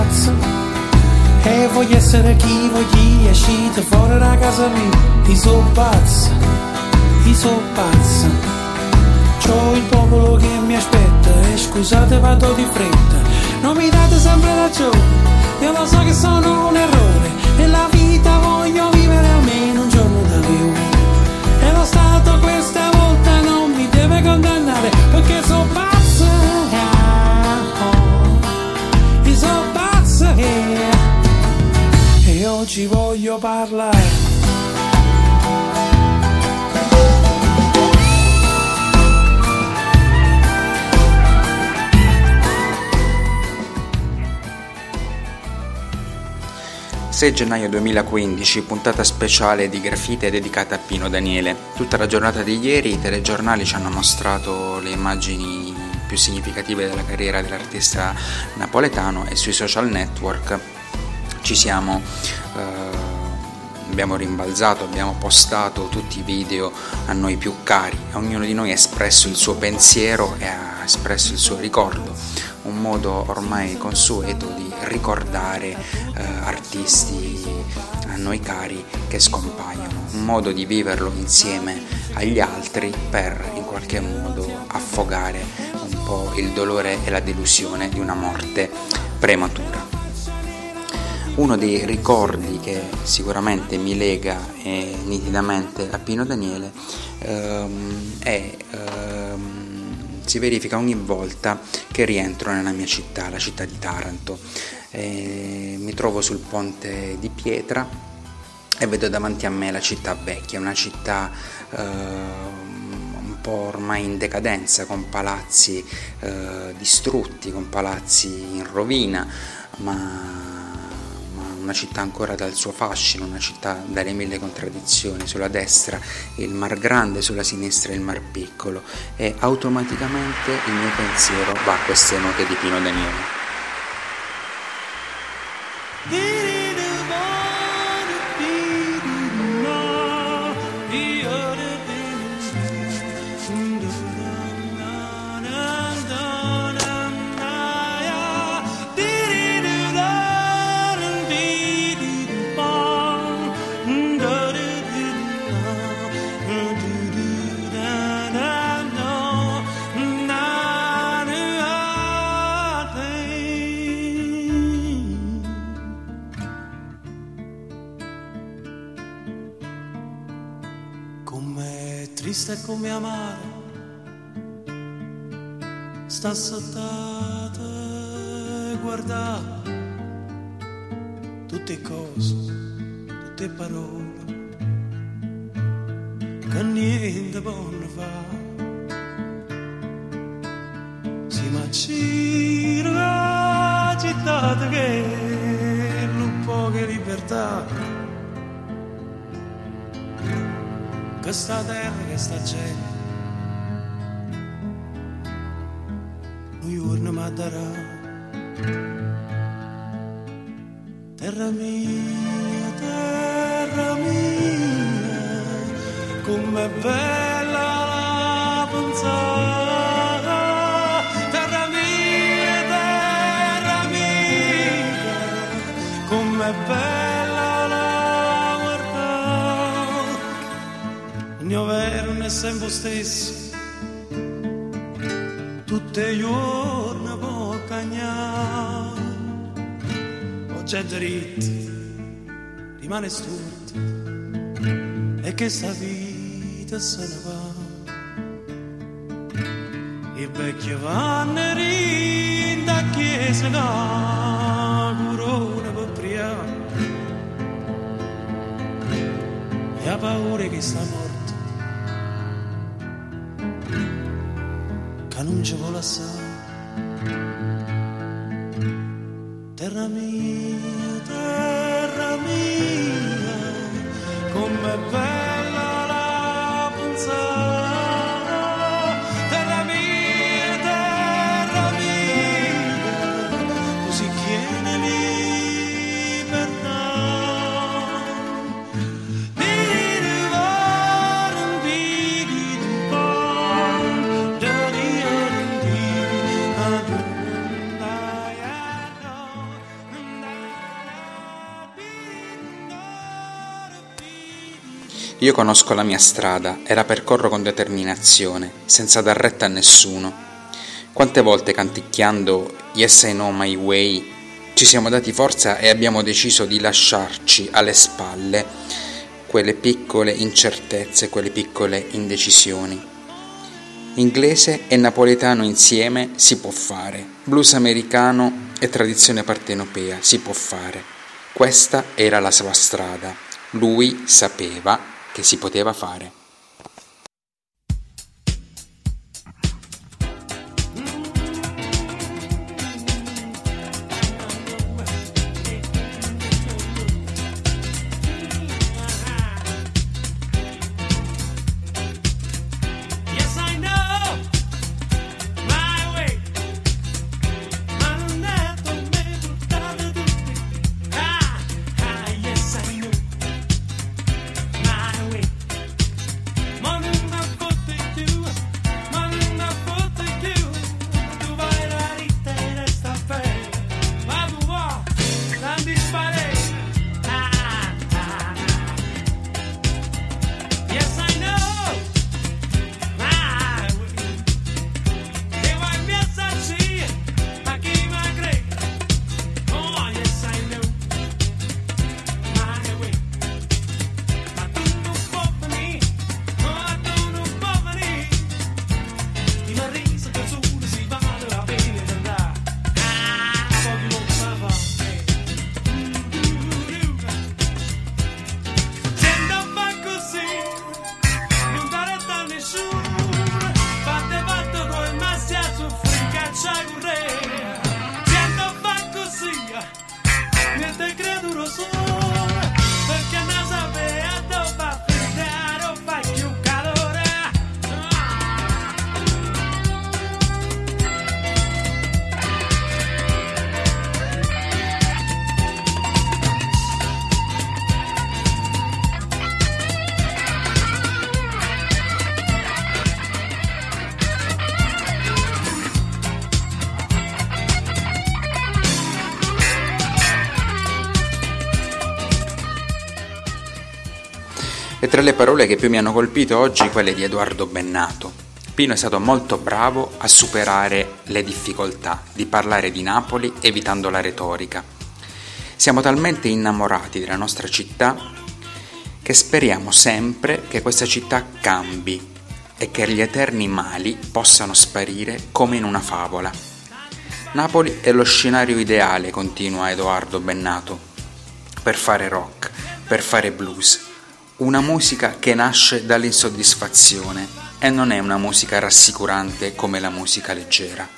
pazzo e voglio essere chi voglio, uscito fuori da casa mia. Io sono pazzo, io sono pazzo. C'ho il popolo che mi aspetta e scusate vado di fretta. Non mi date sempre ragione, io lo so che sono un errore. Nella vita voglio vivere almeno un giorno da più. E lo Stato questa volta non mi deve condannare, perché sono pazzo, io sono pazzo e oggi voglio parlare. 6 gennaio 2015, puntata speciale di Grafite dedicata a Pino Daniele. Tutta la giornata di ieri i telegiornali ci hanno mostrato le immagini più significative della carriera dell'artista napoletano e sui social network abbiamo rimbalzato, abbiamo postato tutti i video a noi più cari. Ognuno di noi ha espresso il suo pensiero e ha espresso il suo ricordo, un modo ormai consueto di ricordare artisti a noi cari che scompaiono, un modo di viverlo insieme agli altri per in qualche modo affogare un po' il dolore e la delusione di una morte prematura. Uno dei ricordi che sicuramente mi lega nitidamente a Pino Daniele si verifica ogni volta che rientro nella mia città, la città di Taranto. Mi trovo sul ponte di pietra e vedo davanti a me la città vecchia, una città un po' ormai in decadenza, con palazzi distrutti, con palazzi in rovina, ma una città ancora dal suo fascino, una città dalle mille contraddizioni. Sulla destra il Mar Grande, sulla sinistra il Mar Piccolo, e automaticamente il mio pensiero va a queste note di Pino Daniele. Triste come amare, sta sott'ate guardare tutte cose, tutte parole che niente possono fare. Si macina la città che non può che libertà. Questa terra, questa gente, un giorno mi darà. Terra mia, com'è bella la pensata. Terra mia, com'è bella la guardare. Il mio vero non è sempre stesso, tutte i giorni può cagnare. Oggi è dritto, rimane storto, e che sta vita se ne va. I vecchi vanno rinda chiesa da corona per priare, e ha paura che sta morto, che non ci vuole assare. Terra mia, com'è bella la pensata. Terra mia, tu si chiede libertà. Io conosco la mia strada e la percorro con determinazione, senza dar retta a nessuno. Quante volte canticchiando Yes I Know My Way ci siamo dati forza e abbiamo deciso di lasciarci alle spalle quelle piccole incertezze, quelle piccole indecisioni. Inglese e napoletano insieme si può fare, blues americano e tradizione partenopea si può fare. Questa era la sua strada, lui sapeva che si poteva fare. E tra le parole che più mi hanno colpito oggi, quelle di Edoardo Bennato. Pino è stato molto bravo a superare le difficoltà di parlare di Napoli evitando la retorica. Siamo talmente innamorati della nostra città che speriamo sempre che questa città cambi e che gli eterni mali possano sparire come in una favola. Napoli è lo scenario ideale, continua Edoardo Bennato, per fare rock, per fare blues. Una musica che nasce dall'insoddisfazione e non è una musica rassicurante come la musica leggera.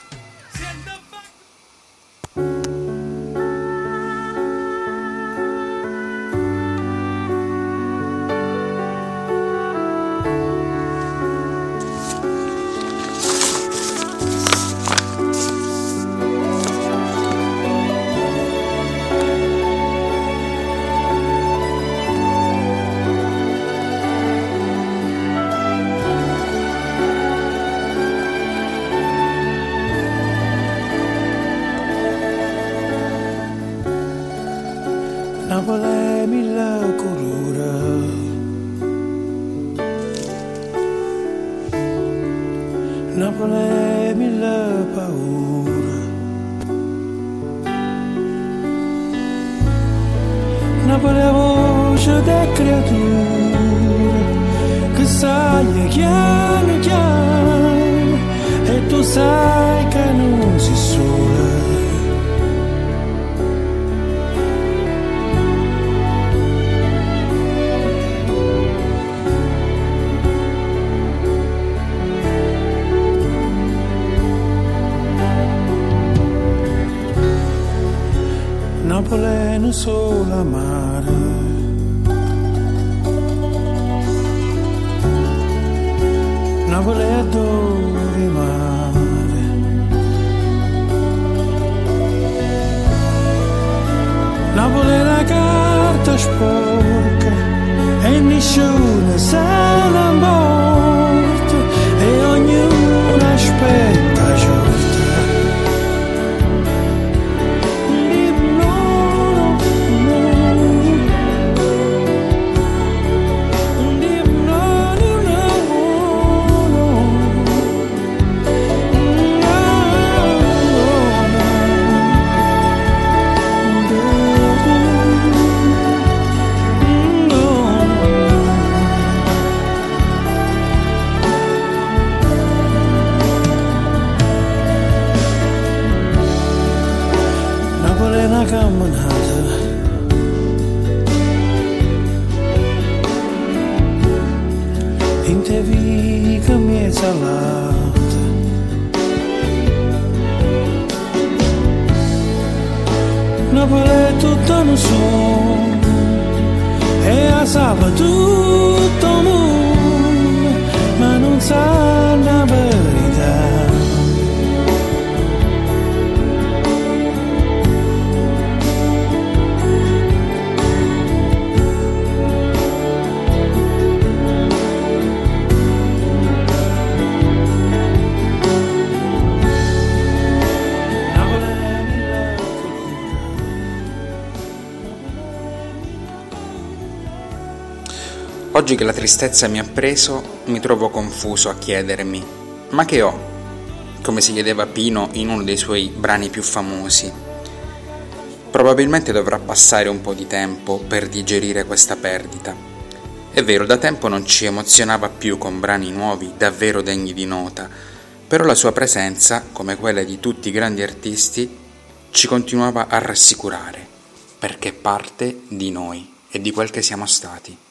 Napoli è mille colori, Napoli è mille paure, Napoli è voce delle creature che sai chiaro chiaro e tu sai che non si sola. Napoli è una sola mare, Napoli è dove mare, Napoli è la carta sporca e nessuno se ne importa e ognuno aspetta giorno. camminata, in te vica mi è salata, Napoli è tutto non so, e a sabato tutto mondo, ma non sa la verità. Oggi che la tristezza mi ha preso, mi trovo confuso a chiedermi: ma che ho? Come si chiedeva Pino in uno dei suoi brani più famosi. Probabilmente dovrà passare un po' di tempo per digerire questa perdita. È vero, da tempo non ci emozionava più con brani nuovi davvero degni di nota, però la sua presenza, come quella di tutti i grandi artisti, ci continuava a rassicurare, perché è parte di noi e di quel che siamo stati.